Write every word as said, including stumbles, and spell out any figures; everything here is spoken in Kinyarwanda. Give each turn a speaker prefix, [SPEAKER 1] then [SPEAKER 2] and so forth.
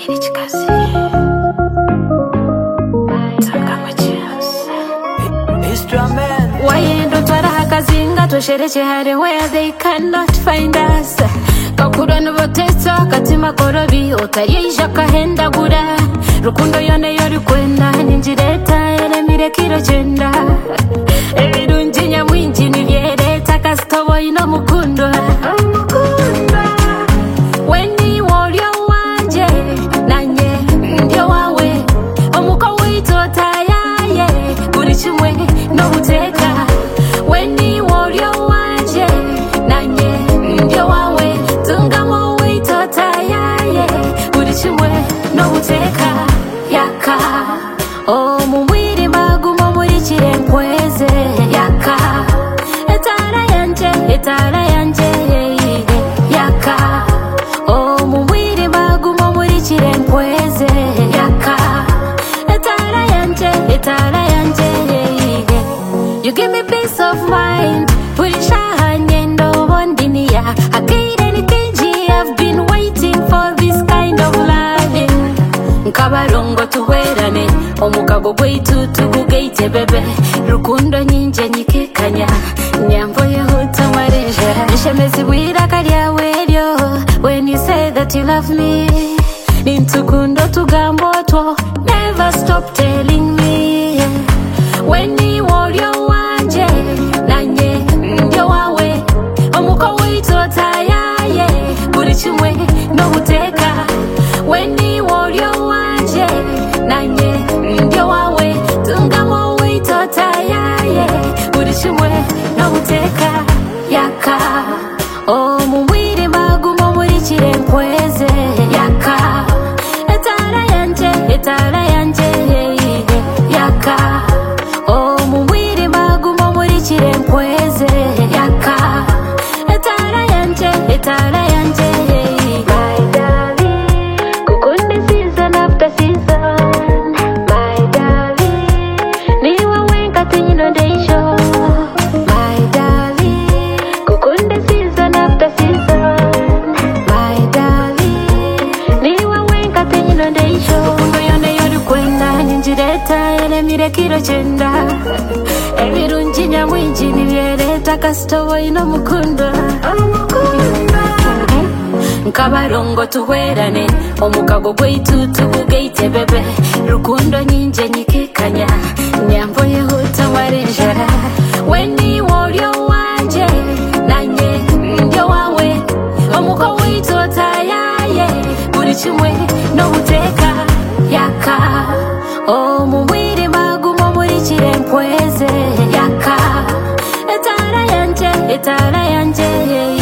[SPEAKER 1] Wayendo twarahakazinga toshereche hare where they cannot find us. Kakura nubotetsa katima korobi otariyisha kahenda gura. Rukundo yone yori kwenda ninjireta yaremire kiro chenda. Ebirungi nyamwingi nibyereta kasitobo ino mukundo. Weni wolyo wanje nanye ndio wawe omuko witota yaye buri kimwe no buteka. Weni wolyo wanje nanye ndio wawe tungamo witota yaye buri kimwe no buteka yaka. O mumwiri magumo muri kirempweze yaka. Etara yanje etara yanje yaka. O mumwiri magumo muri kirempweze yaka. Etara yanje etara yanje. You give me peace of mind. Purisha hanyendo bondinia. Akaire nikenji, I've been waiting for this kind of loving. Nkabarongo tuwerane omukago gwitu tugugeite bebe. Rukundo nyinje nyikikanya nyambo yehuta mareje. Nishemezi bwira karyawe ryo. When you say that you love me nintukundo tugambo two. Never stop telling me. When you hold your wanje nanye ndio wawe omuko witota yaye buri kimwe no buteka. When you hold your wanje nanye ndio wawe tungamo witota yaye buri kimwe no buteka yaka. O mumwiri magumo muri kirempweze yaka. Etara yanje etara yanje yaka. O mumwiri magumo muri kirempweze yaka. Etara yanje etara yanje. My darling, kukunde season after season. My darling, niwa wenka tinyino deisho. My darling, kukunde season after season. My darling, niwa wenka tinyino deisho. Kukundo yone yori kwenda ninjireta yaremire kiro chenda. Ebirungi nyamwingi nibyereta kasitobo ino mukundo. Nkabarongo tuwerane omukago gwitu tugugeite bebe. Rukundo nyinje nyikikanya nyambo yehuta mareje. Weni wolyo wanje nanye ndio wawe omuko witota yaye buri kimwe no buteka yaka. O mumwiri magumo muri kirempweze yaka. Etara yanje etara yanje.